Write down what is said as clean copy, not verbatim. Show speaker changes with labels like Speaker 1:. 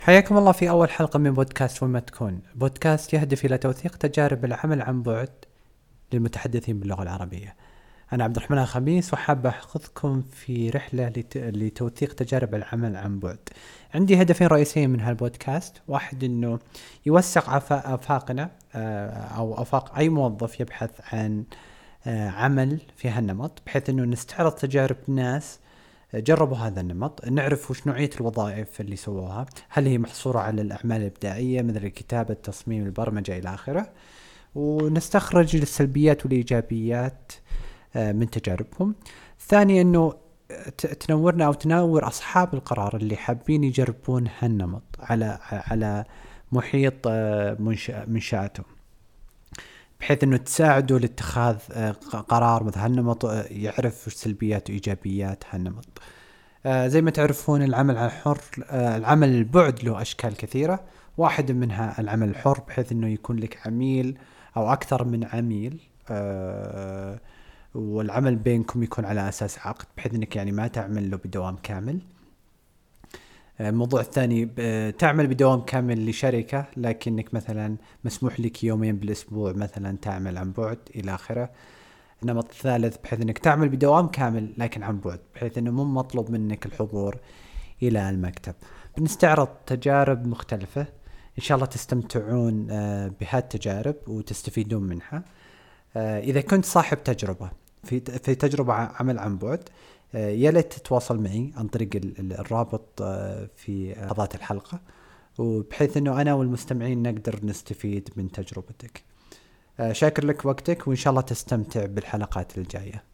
Speaker 1: حياكم الله في أول حلقة من بودكاست وين ما تكون. بودكاست يهدف إلى توثيق تجارب العمل عن بعد للمتحدثين باللغة العربية. أنا عبد الرحمن الخميس وحاب أخذكم في رحلة لتوثيق تجارب العمل عن بعد. عندي هدفين رئيسيين من هالبودكاست، واحد إنه يوسع آفاقنا أو آفاق أي موظف يبحث عن عمل في هالنمط، بحيث إنه نستعرض تجارب ناس جربوا هذا النمط، نعرف وش نوعية الوظائف اللي سووها، هل هي محصورة على الأعمال الإبداعية مثل الكتابة، التصميم، البرمجة إلى آخره، ونستخرج السلبيات والإيجابيات من تجاربهم. ثانيا أنه تنورنا أو تنور أصحاب القرار اللي حابين يجربون هالنمط على محيط منشأتهم، بحيث أنه تساعدوا لاتخاذ قرار مثل هالنمط، يعرف سلبيات وإيجابيات هالنمط. زي ما تعرفون العمل الحر، العمل البعد له أشكال كثيرة، واحد منها العمل الحر بحيث أنه يكون لك عميل أو أكثر من عميل، والعمل بينكم يكون على أساس عقد، بحيث أنك يعني ما تعمل له بدوام كامل. الموضوع الثاني تعمل بدوام كامل لشركة، لكنك مثلا مسموح لك يومين بالأسبوع مثلا تعمل عن بعد إلى آخره. النمط الثالث بحيث أنك تعمل بدوام كامل لكن عن بعد، بحيث أنه مو مطلوب منك الحضور إلى المكتب. بنستعرض تجارب مختلفة، إن شاء الله تستمتعون بهالتجارب وتستفيدون منها. إذا كنت صاحب تجربة في تجربة عمل عن بعد، يا ليت تتواصل معي عن طريق الرابط في لحظات الحلقة، وبحيث أنه أنا والمستمعين نقدر نستفيد من تجربتك. شاكر لك وقتك، وإن شاء الله تستمتع بالحلقات الجاية.